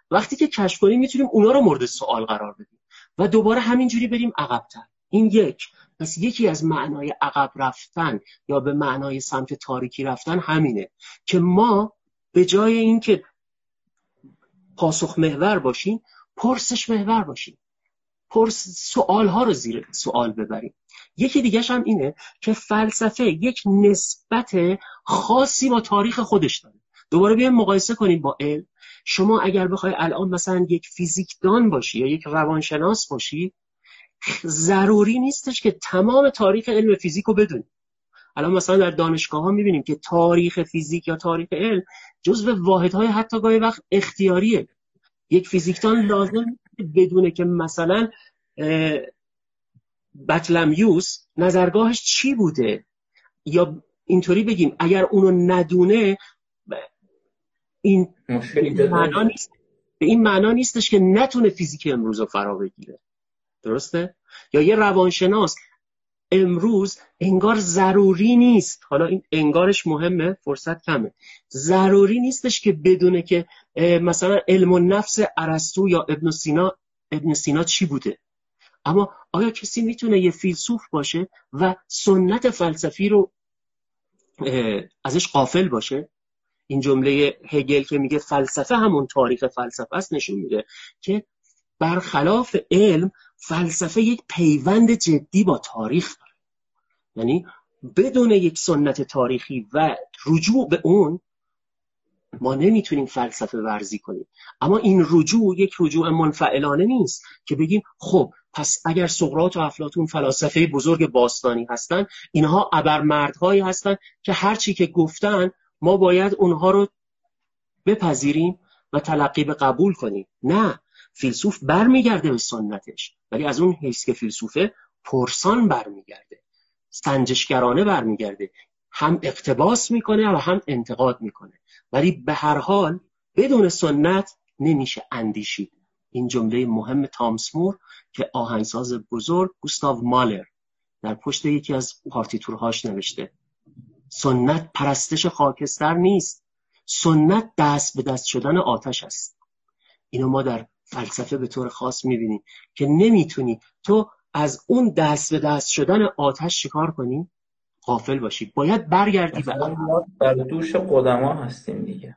وقتی که کشف کنیم میتونیم اونا رو مورد سوال قرار بدیم و دوباره همینجوری بریم عقب‌تر. این یک. پس یکی از معنای عقب رفتن یا به معنای سمت تاریکی رفتن همینه که ما به جای اینکه پاسخ محور باشیم پرسش محور باشیم، سوال ها رو زیر سوال ببریم. یکی دیگه‌ش هم اینه که فلسفه یک نسبت خاصی با تاریخ خودش داره. دوباره بیایم مقایسه کنیم با علم. شما اگر بخوای الان مثلا یک فیزیکدان باشی یا یک روانشناس باشی، ضروری نیستش که تمام تاریخ علم فیزیک رو بدونی. الان مثلا در دانشگاه ها میبینیم که تاریخ فیزیک یا تاریخ علم جزو واحدهای حتی گاهی وقت اختیاریه. یک فیزیکدان لازم بدونه که مثلا بطلمیوس نظرگاهش چی بوده، یا اینطوری بگیم اگر اونو ندونه این به این معنا نیستش که نتونه فیزیک امروز رو فرا بگیره. درسته؟ یا یه روانشناس امروز انگار ضروری نیست، حالا این انگارش مهمه، فرصت کمه، ضروری نیستش که بدونه که مثلا علم النفس ارسطو یا ابن سینا چی بوده. اما آیا کسی میتونه یه فیلسوف باشه و سنت فلسفی رو ازش غافل باشه؟ این جمله هگل که میگه فلسفه همون تاریخ فلسفه است نشون میده که برخلاف علم فلسفه یک پیوند جدی با تاریخ داره. یعنی بدون یک سنت تاریخی و رجوع به اون ما نمیتونیم فلسفه ورزی کنیم. اما این رجوع یک رجوع منفعلانه نیست که بگیم خب پس اگر سقراط و افلاطون فلاسفه بزرگ باستانی هستن، اینها ابرمردهایی هستن که هر چی که گفتن ما باید اونها رو بپذیریم و تلقی به قبول کنیم. نه، فیلسوف برمیگرده به سنتش، ولی از اون حیث که فیلسوفه پرسان برمیگرده، سنجشگرانه برمیگرده، هم اقتباس میکنه و هم انتقاد میکنه. ولی به هر حال بدون سنت نمیشه اندیشید. این جمله مهم تامس مور که آهنگساز بزرگ گوستاو مالر در پشت یکی از پارتیتورهاش نوشته، سنت پرستش خاکستر نیست، سنت دست به دست شدن آتش است. اینو ما در فلسفه به طور خاص میبینیم که نمیتونی تو از اون دست به دست شدن آتش شکار کنی، غافل باشی، باید برگردی به ما در دوش قدما هستیم دیگه.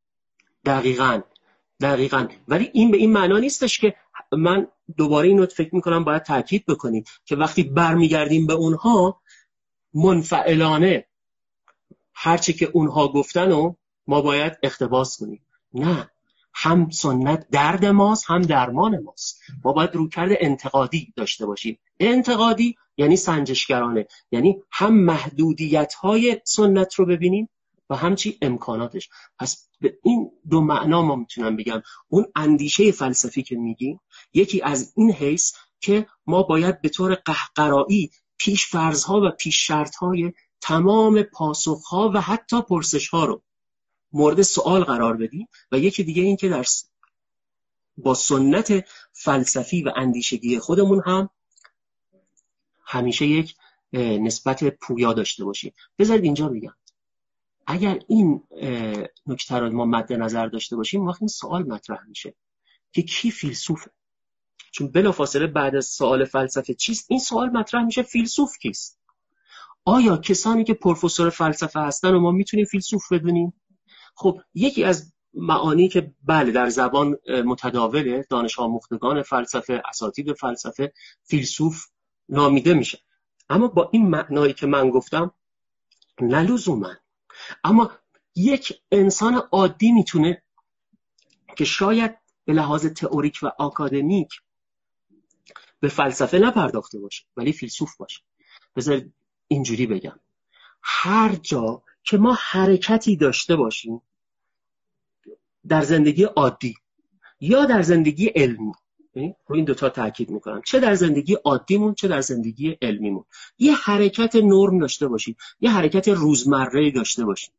دقیقاً. ولی این به این معنا نیستش که من دوباره اینو فکر میکنم باید تاکید بکنیم که وقتی برمیگردیم به اونها منفعلانه هرچی که اونها گفتن و ما باید اقتباس کنیم. نه، هم سنت درد ماست هم درمان ماست. ما باید رویکرد انتقادی داشته باشیم. انتقادی یعنی سنجشگرانه، یعنی هم محدودیت‌های سنت رو ببینیم و همچی امکاناتش. پس به این دو معنا ما میتونم بگم اون اندیشه فلسفی که میگیم یکی از این حیث که ما باید به طور قهقرایی پیش فرض‌ها و پیش شرط‌های تمام پاسخ‌ها و حتی پرسش‌ها رو مورد سوال قرار بدیم، و یکی دیگه این که با سنت فلسفی و اندیشگی خودمون هم همیشه یک نسبت پویا داشته باشیم. بذارید اینجا بگم اگر این نکته رو ما مد نظر داشته باشیم وقتی این سوال مطرح میشه که کی فیلسوفه، چون بلافاصله بعد از سوال فلسفه چیست این سوال مطرح میشه فیلسوف کیست. آیا کسانی که پروفسور فلسفه هستن و ما میتونیم فیلسوف بدونیم؟ خب یکی از معانی که بله در زبان متداوله، دانش آموختگان فلسفه، اساتید فلسفه فیلسوف نامیده میشه، اما با این معنایی که من گفتم نه لزوما. اما یک انسان عادی میتونه که شاید به لحاظ تئوریک و آکادمیک به فلسفه نپرداخته باشه ولی فیلسوف باشه. بذارید اینجوری بگم، هر جا که ما حرکتی داشته باشیم در زندگی عادی یا در زندگی علمی، رو این دوتا تاکید میکنم، چه در زندگی عادیمون چه در زندگی علمیمون، یه حرکت نرم داشته باشیم، یه حرکت روزمره داشته باشیم،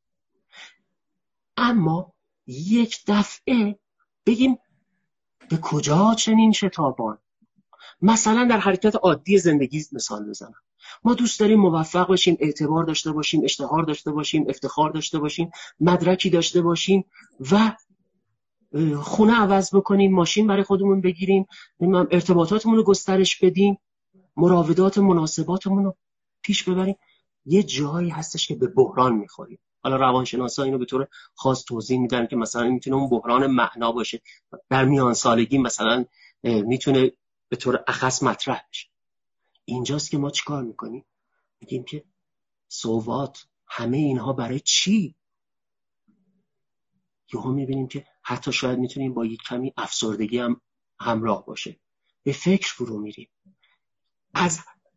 اما یک دفعه بگیم به کجا چنین شتابان. مثلا در حرکت عادی زندگی مثال بزنم، ما دوست داریم موفق باشیم، اعتبار داشته باشیم، اشتهار داشته باشیم، افتخار داشته باشیم، مدرکی داشته باشیم و خونه عوض بکنیم، ماشین برای خودمون بگیریم، ارتباطاتمون رو گسترش بدیم، مراودات مناسباتمون رو پیش ببریم، یه جایی هستش که به بحران میخوریم. حالا روانشناسا اینو به طور خاص توضیح میدن که مثلا میتونه اون بحران معنا باشه، در میان سالگی مثلا میتونه به طور اخص مطرح بشه. اینجاست که ما چیکار میکنیم؟ میگیم که سووات همه اینها برای چی؟ یهو میبینیم که حتی شاید میتونیم با یک کمی افسردگی هم همراه باشه. به فکر فرو میریم، از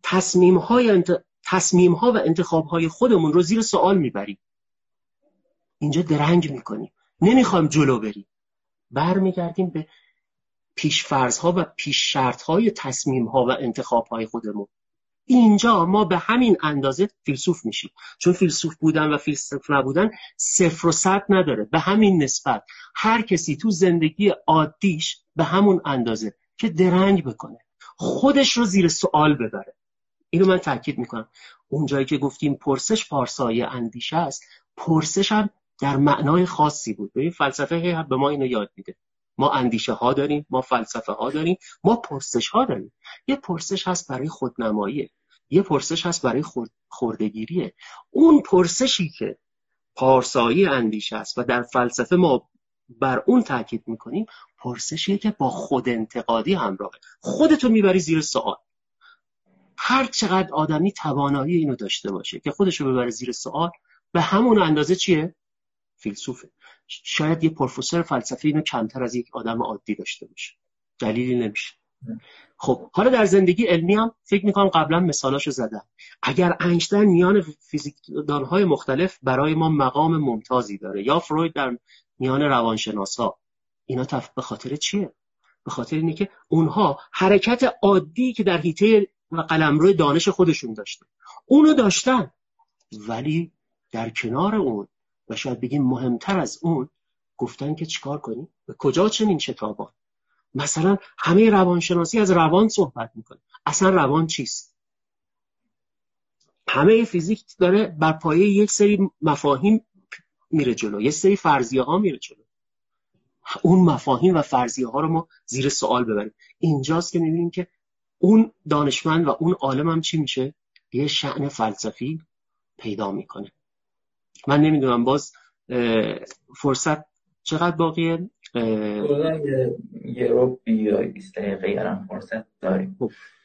تصمیم‌ها و انتخاب‌های خودمون رو زیر سوال میبریم. اینجا درنگ میکنیم، نمیخوایم جلو بریم، برمیگردیم به پیش‌فرض‌ها و پیش شرط‌های تصمیم‌ها و انتخاب‌های خودمون. اینجا ما به همین اندازه فیلسوف میشیم، چون فیلسوف بودن و فیلسوف نبودن 0 و 100 نداره. به همین نسبت هر کسی تو زندگی عادیش به همون اندازه که درنگ بکنه، خودش رو زیر سوال ببره. اینو من تاکید میکنم. اون جایی که گفتیم پرسش پارسای اندیشه است، پرسش هم در معنای خاصی بود. ببین فلسفه به ما اینو یاد میده. ما اندیشه ها داریم، ما فلسفه ها داریم، ما پرسش ها داریم. یه پرسش هست برای خودنماییه، یه پرسش هست برای خردگیریه. اون پرسشی که پارسایی اندیشه است و در فلسفه ما بر اون تاکید میکنیم، پرسشیه که با خود انتقادی همراهه. خودتو میبری زیر سوال. هر چقدر آدمی توانایی اینو داشته باشه که خودشو ببره زیر سوال، به همون اندازه چیه؟ فیلسوفه. شاید یه پروفسور فلسفه اینو کمتر از یک آدم عادی داشته باشه، دلیلی نمیشه. خب حالا در زندگی علمی هم فکر میکنم قبلا مثالاشو زدم. اگر اینشتین میان فیزیکدانهای مختلف برای ما مقام ممتازی داره، یا فروید در میان روانشناسا، اینا به خاطر چیه؟ به خاطر اینه که اونها حرکت عادی که در حیطه و قلمرو دانش خودشون داشتن، اونو داشتن، ولی در کنار اون و شاید بگیم مهمتر از اون، گفتن که چیکار کنیم؟ به کجا چنین شتابان؟ مثلا همه روانشناسی از روان صحبت میکنه. اصلا روان چیست؟ همه فیزیک داره بر پایه یک سری مفاهیم میره جلو، یک سری فرضیه ها میره جلو. اون مفاهیم و فرضیه ها رو ما زیر سوال ببریم. اینجاست که میبینیم که اون دانشمند و اون عالم هم چی میشه؟ یه شأن فلسفی پیدا میکنه. من نمیدونم باز فرصت چقدر باقیه؟ یه رو یا 20 دقیقه هم فرصت داریم.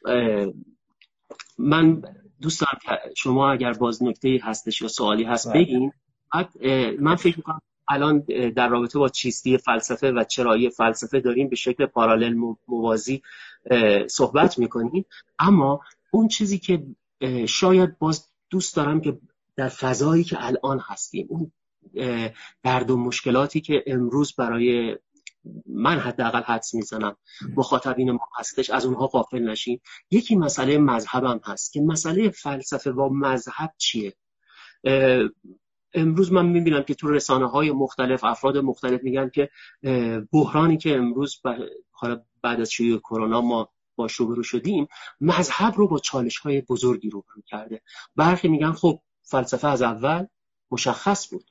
من دوست دارم که شما اگر باز نکته هستش یا سوالی هست بگین. من فکر میکنم الان در رابطه با چیستی فلسفه و چرایی فلسفه داریم به شکل پارالل موازی صحبت میکنیم، اما اون چیزی که شاید باز دوست دارم که در فضایی که الان هستیم، اون درد و مشکلاتی که امروز برای من حداقل حدس میزنم مخاطبین ما هستش، از اونها غافل نشیم. یکی مسئله مذهب هم هست که مسئله فلسفه و مذهب چیه. امروز من میبینم که تو رسانه‌های مختلف افراد مختلف میگن که بحرانی که امروز حالا بعد از شیوع کرونا ما با روبرو شدیم، مذهب رو با چالش‌های بزرگی روبرو کرده. برخی میگن خب فلسفه از اول مشخص بود،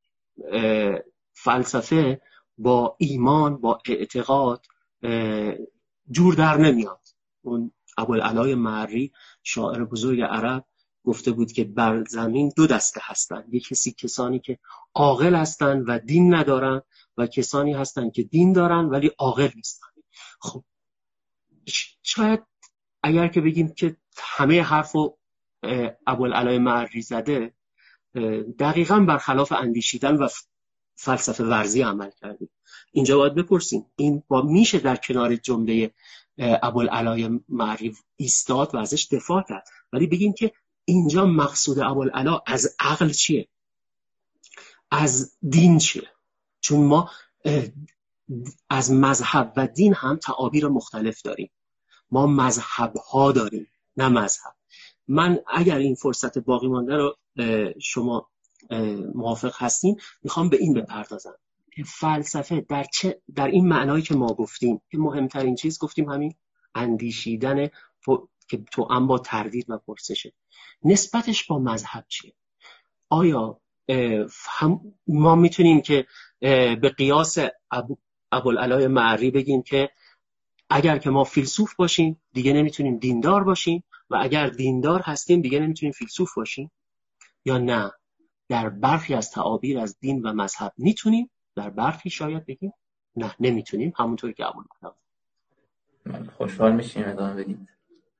فلسفه با ایمان با اعتقاد جور در نمیاد. اون ابوالعلای معری شاعر بزرگ عرب گفته بود که بر زمین 2 دسته هستن، کسانی که عاقل هستن و دین ندارن و کسانی هستن که دین دارن ولی عاقل نیستن. خب شاید اگر که بگیم که همه حرفو ابوالعلای معری زده، دقیقاً برخلاف اندیشیدن و فلسفه ورزی عمل کردیم. اینجا باید بپرسیم این با میشه در کنار جمله ابوالعلای معری ایستاد و ازش دفاع کرد، ولی بگیم که اینجا مقصود ابوالعلا از عقل چیه؟ از دین چیه؟ چون ما از مذهب و دین هم تعابیر مختلف داریم. ما مذهب ها داریم نه مذهب. من اگر این فرصت باقی مانده رو شما موافق هستین، میخوام به این بپردازم که فلسفه در این معنایی که ما گفتیم که مهمترین چیز گفتیم همین اندیشیدن که توأم با تردید و پرسشه، نسبتش با مذهب چیه؟ آیا ما میتونیم که به قیاس ابوالعلای معری بگیم که اگر که ما فیلسوف باشیم دیگه نمیتونیم دیندار باشیم و اگر دیندار هستیم دیگه نمیتونیم فیلسوف باشیم؟ یا نه در برخی از تعابیر از دین و مذهب میتونیم، در برخی شاید بگیم نه نمیتونیم، همونطور که ابوالعلا. من خوشحال میشیم ادامه بدید.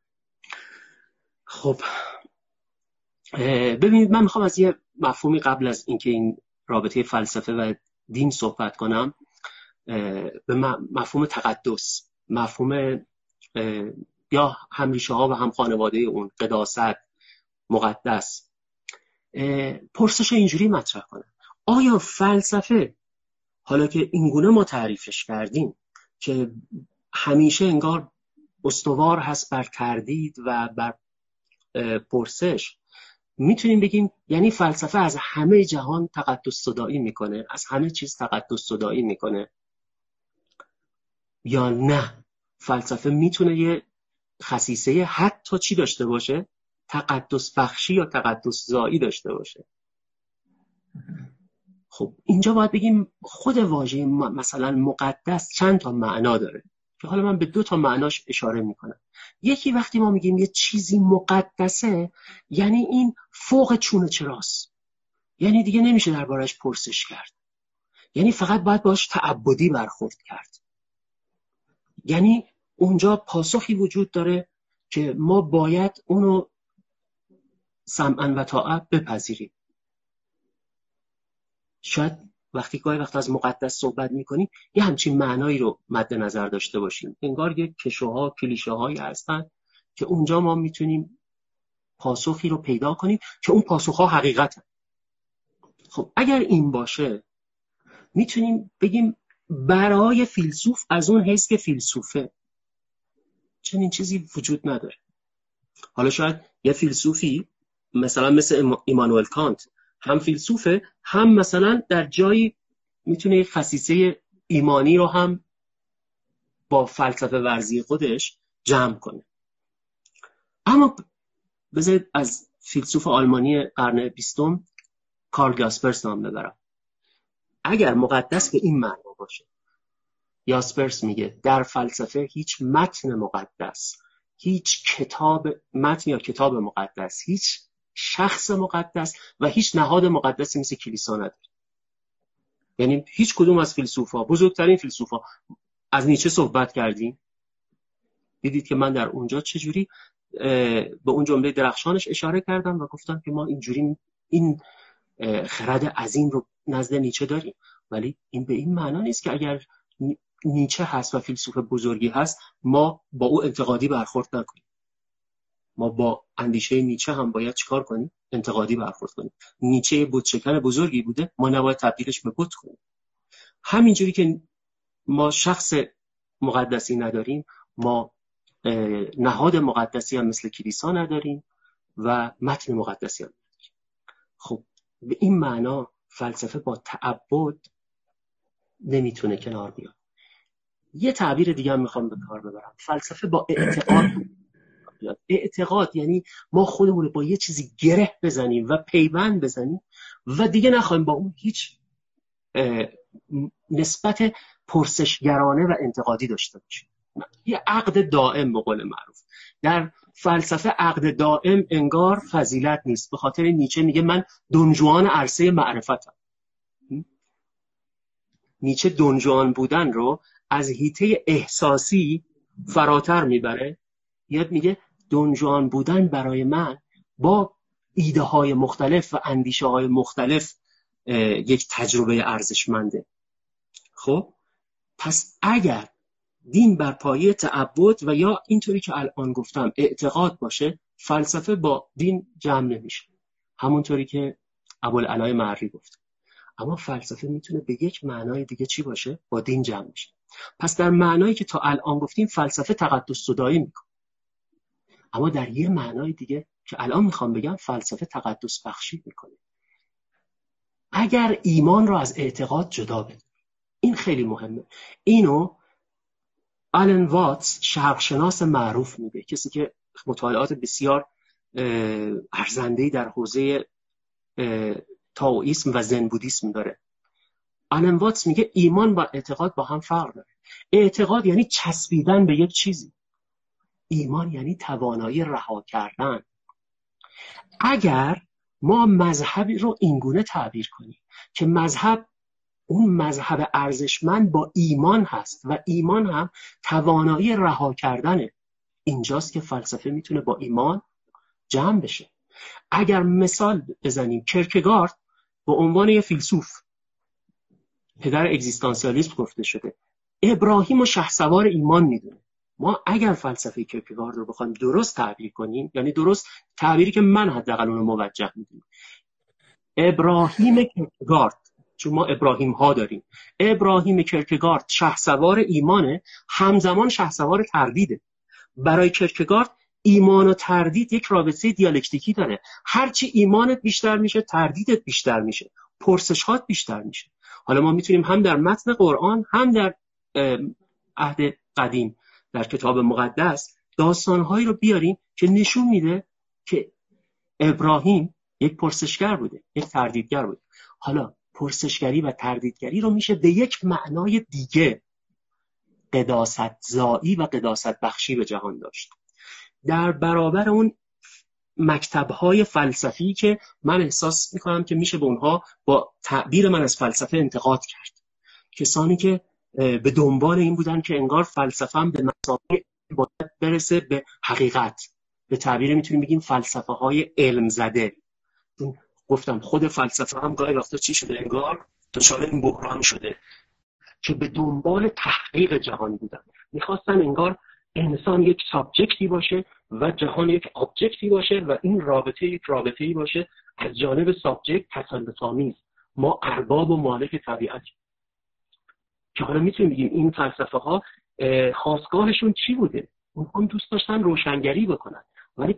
خب ببینید، من میخوام از یه مفهومی قبل از اینکه این رابطه فلسفه و دین صحبت کنم به مفهوم تقدس، مفهوم یا همریشه ها و هم خانواده اون، قداست، مقدس، پرسش اینجوری مطرح کنم: آیا فلسفه، حالا که اینگونه ما تعریفش کردیم که همیشه انگار استوار هست بر تردید و بر پرسش، میتونیم بگیم یعنی فلسفه از همه جهان تقدس صدایی میکنه، از همه چیز تقدس صدایی میکنه، یا نه فلسفه میتونه یه خصیصه حتی چی داشته باشه؟ تقدس بخشی یا تقدس زایی داشته باشه. خب اینجا باید بگیم خود واژه مثلا مقدس چند تا معنا داره که حالا من به 2 تا معناش اشاره میکنم. یکی وقتی ما میگیم یه چیزی مقدسه یعنی این فوق چونه چراست، یعنی دیگه نمیشه دربارش پرسش کرد، یعنی فقط باید باش تعبدی برخورد کرد، یعنی اونجا پاسخی وجود داره که ما باید اونو سمعا و طاعت بپذیریم. شاید گاهی وقت از مقدس صحبت میکنیم یه همچین معنایی رو مد نظر داشته باشیم، انگار یه کشوها کلیشه هایی هستن که اونجا ما میتونیم پاسخی رو پیدا کنیم که اون پاسخها حقیقتن. خب اگر این باشه میتونیم بگیم برای فیلسوف از اون حیث که فیلسوفه چنین چیزی وجود نداره. حالا شاید یه فیلسوفی مثلا مثل ایمانوئل کانت هم فیلسوفه، هم مثلا در جایی میتونه خصیصه ایمانی رو هم با فلسفه ورزی خودش جمع کنه. اما بذارید از فیلسوف آلمانی قرن 20 کارل یاسپرس نام ببرم. اگر مقدس به این معنی باشه، یاسپرس میگه در فلسفه هیچ متن مقدس، هیچ کتاب متن یا کتاب مقدس، هیچ شخص مقدس و هیچ نهاد مقدسی مثل کلیسا نداره. یعنی هیچ کدوم از فیلسوفا، بزرگترین فیلسوفا، از نیچه صحبت کردیم، دیدید که من در اونجا چجوری به اون جمله درخشانش اشاره کردم و گفتم که ما اینجوری این خرد عظیم رو نزد نیچه داریم، ولی این به این معنا نیست که اگر نیچه هست و فیلسوف بزرگی هست ما با او انتقادی برخورد نکنیم. ما با اندیشه نیچه هم باید چیکار کنیم؟ انتقادی برخورد کنیم. نیچه بتشکن بزرگی بوده، ما نباید تبدیلش به بت کنیم. همینجوری که ما شخص مقدسی نداریم، ما نهاد مقدسی هم مثل کلیسا نداریم و متن مقدسی هم نداریم. خب به این معنا فلسفه با تعبد نمیتونه کنار بیاد. یه تعبیر دیگه هم میخوام به کار ببرم، فلسفه با اعتقاد بیاد. اعتقاد یعنی ما خودمون رو با یه چیزی گره بزنیم و پیوند بزنیم و دیگه نخوایم با اون هیچ نسبت پرسشگرانه و انتقادی داشته باشیم. یه عقد دائم به قول معروف. در فلسفه عقد دائم انگار فضیلت نیست، به خاطر نیچه میگه من دونجوان عرصه معرفتم. نیچه دونجوان بودن رو از حیطه احساسی فراتر میبره، یاد میگه دونجوان بودن برای من با ایده های مختلف و اندیشه های مختلف یک تجربه ارزشمنده. خب پس اگر دین بر پایه تعبد و یا اینطوری که الان گفتم اعتقاد باشه، فلسفه با دین جمع نمیشه، همونطوری که ابوالعلای معری گفت. اما فلسفه میتونه به یک معنای دیگه چی باشه؟ با دین جمع میشه. پس در معنایی که تا الان گفتیم فلسفه تقدس صدایی میکنه، اما در یه معنای دیگه که الان میخوام بگم فلسفه تقدس بخشی میکنه. اگر ایمان رو از اعتقاد جدا بدیم، این خیلی مهمه. اینو آلن واتس شرقشناس معروف میگه، کسی که مطالعات بسیار ارزنده‌ای در حوزه تائوئیسم و زن بودیسم داره. آلن واتس میگه ایمان با اعتقاد با هم فرق داره. اعتقاد یعنی چسبیدن به یک چیزی، ایمان یعنی توانایی رها کردن. اگر ما مذهبی رو اینگونه تعبیر کنیم که مذهب، اون مذهب ارزشمند با ایمان هست و ایمان هم توانایی رها کردنه، اینجاست که فلسفه میتونه با ایمان جمع بشه. اگر مثال بزنیم، کرکگارد به عنوان یه فیلسوف، پدر اگزیستانسیالیسم گفته شده، ابراهیم و شهسوار ایمان میدونه. ما اگر فلسفه کرکگارد رو بخوایم درست تعبیر کنیم، یعنی درست تعبیری که من حداقل اون رو موجه میدونم، ابراهیم کرکگارد، چون ما ابراهیم ها داریم، ابراهیم کرکگارد شهسوار ایمانه، همزمان شهسوار تردیده. برای کرکگارد ایمان و تردید یک رابطه دیالکتیکی داره. هرچی ایمانت بیشتر میشه، تردیدت بیشتر میشه، پرسشات بیشتر میشه. حالا ما میتونیم هم در متن قرآن، هم در عهد قدیم، در کتاب مقدس، داستانهایی رو بیاریم که نشون میده که ابراهیم یک پرسشگر بوده، یک تردیدگر بوده. حالا پرسشگری و تردیدگری رو میشه به یک معنای دیگه قداست زایی و قداست بخشی به جهان داشت. در برابر اون مکتب‌های فلسفی که من احساس میکنم که میشه به اونها با تعبیر من از فلسفه انتقاد کرد، کسانی که به دنبال این بودن که انگار فلسفه هم به مسابقه باید برسه به حقیقت، به تعبیر میتونیم بگیم فلسفه های علم زده. گفتم خود فلسفه هم گاهی وقتا چی شده، انگار دچار این بحران شده که به دنبال تحقیق جهان بودن، میخواستن انگار انسان یک سابجکتی باشه و جهان یک آبجکتی باشه و این رابطه یک رابطه‌ای باشه از جانب سابجکت تسلط‌آمیز، ما ارباب و مالک طبیعتی. که حالا میتونیم بگیم این فلسفه ها خاستگاهشون چی بوده؟ اونها دوست داشتن روشنگری بکنن، ولی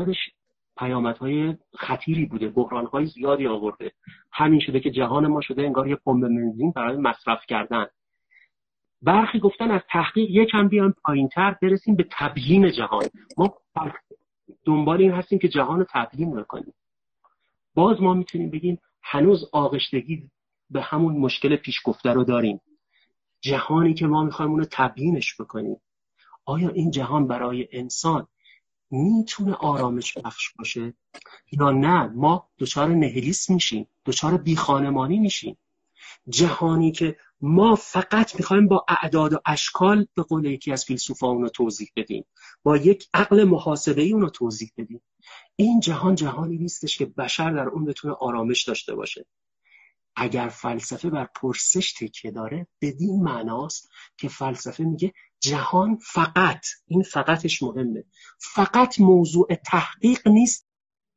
پیامدهای خطیری بوده، بحرانهای زیادی آورده. همین شده که جهان ما شده انگار یه پمپ بنزین برای مصرف کردن. برخی گفتن از تحقیق یکم بیان پایین‌تر برسیم به تبیین جهان. ما دنبال این هستیم که جهان رو تبیین بکنیم. باز ما میتونیم بگیم هنوز آغشتگی به همون مشکل پیش گفته رو داریم. جهانی که ما میخوایم اون رو تبیینش بکنیم، آیا این جهان برای انسان میتونه آرامش بخش باشه یا نه ما دچار نهیلیسم میشیم، دچار بیخانمانی میشیم؟ جهانی که ما فقط میخوایم با اعداد و اشکال به قول یکی از فیلسوفا اون رو توضیح بدیم، با یک عقل محاسبه‌ای اون رو توضیح بدیم، این جهان جهانی نیستش که بشر در اون بتونه آرامش داشته باشه. اگر فلسفه بر پرسش تکیه داره، بدین معناست که فلسفه میگه جهان فقط، این فقطش مهمه، فقط موضوع تحقیق نیست.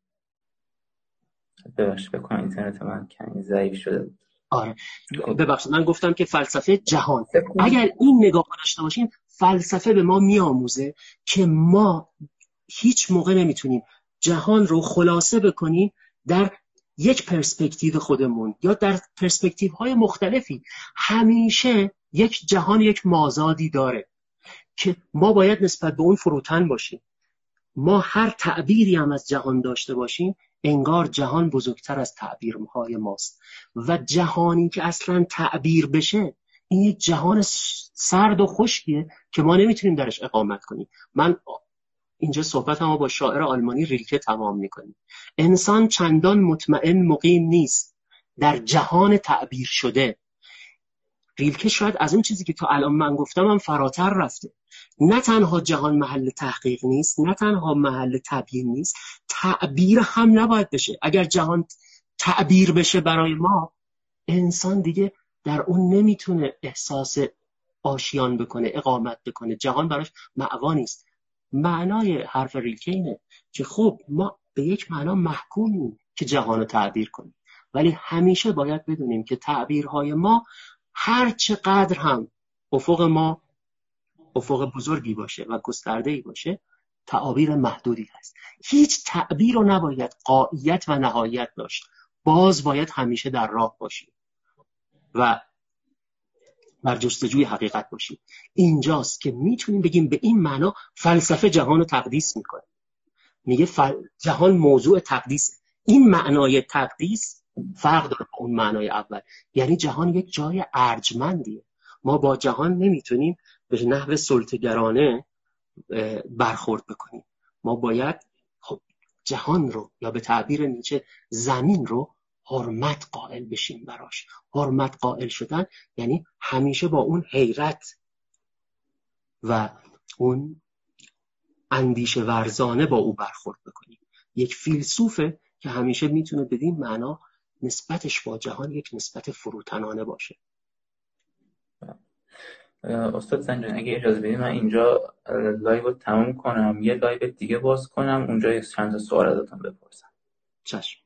ببخشید بکنم اینترنت من کمی ضعیف شده. آره ببخشید، من گفتم که فلسفه جهان، اگر این نگاه داشته باشیم، فلسفه به ما میآموزه که ما هیچ موقع نمیتونیم جهان رو خلاصه بکنیم در یک پرسپکتیو خودمون یا در پرسپکتیو های مختلفی. همیشه یک جهان یک مازادی داره که ما باید نسبت به اون فروتن باشیم. ما هر تعبیری هم از جهان داشته باشیم، انگار جهان بزرگتر از تعبیرهای ماست و جهانی که اصلا تعبیر بشه، این یک جهان سرد و خشکیه که ما نمیتونیم درش اقامت کنیم. من اینجا صحبتمو با شاعر آلمانی ریلکه تمام میکنیم. انسان چندان مطمئن مقیم نیست در جهان تعبیر شده. ریلکه شاید از اون چیزی که تا الان من گفتم هم فراتر رفته. نه تنها جهان محل تحقیق نیست، نه تنها محل تبیین نیست، تعبیر هم نباید بشه. اگر جهان تعبیر بشه برای ما، انسان دیگه در اون نمیتونه احساس آشیان بکنه، اقامت بکنه، جهان براش مأوا نیست. معنای حرف ریلکه اینه که خب ما به یک معنا محکومیم که جهان رو تعبیر کنیم، ولی همیشه باید بدونیم که تعبیرهای ما هر چقدر هم افق ما افق بزرگی باشه و گسترده‌ای باشه، تعابیر محدودی هست. هیچ تعبیر رو نباید قاعیت و نهایت داشت. باز باید همیشه در راه باشیم و بر جستجوی حقیقت باشیم. اینجاست که میتونیم بگیم به این معنا فلسفه جهان رو تقدیس میکنه. میگه جهان موضوع تقدیس. این معنای تقدیس فرق داره با اون معنای اول. یعنی جهان یک جای ارجمندیه. ما با جهان نمیتونیم به نحو سلطه‌گرانه برخورد بکنیم. ما باید خب جهان رو، یا به تعبیر نیچه زمین رو، حرمت قائل بشیم براش. حرمت قائل شدن یعنی همیشه با اون حیرت و اون اندیشه ورزانه با او برخورد بکنیم. یک فیلسوفه که همیشه میتونه بدین معنا نسبتش با جهان یک نسبت فروتنانه باشه. استاد زنجانی اگه اجازه بدید من اینجا لایو رو تموم کنم، یه لایو دیگه باز کنم، اونجا یک چند تا سوال ازتون بپرسم. چشم.